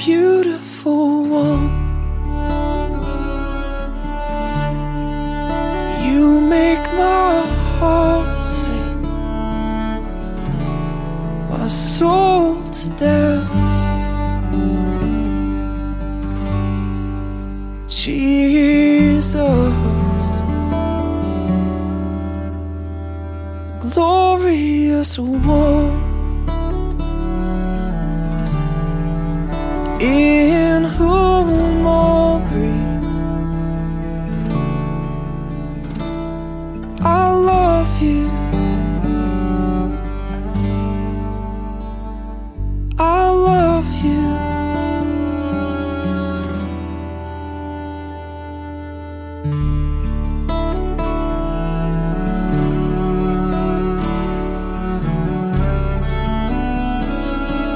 beautiful one. You make my heart sing, my soul to dance. Jesus, glorious one, in whom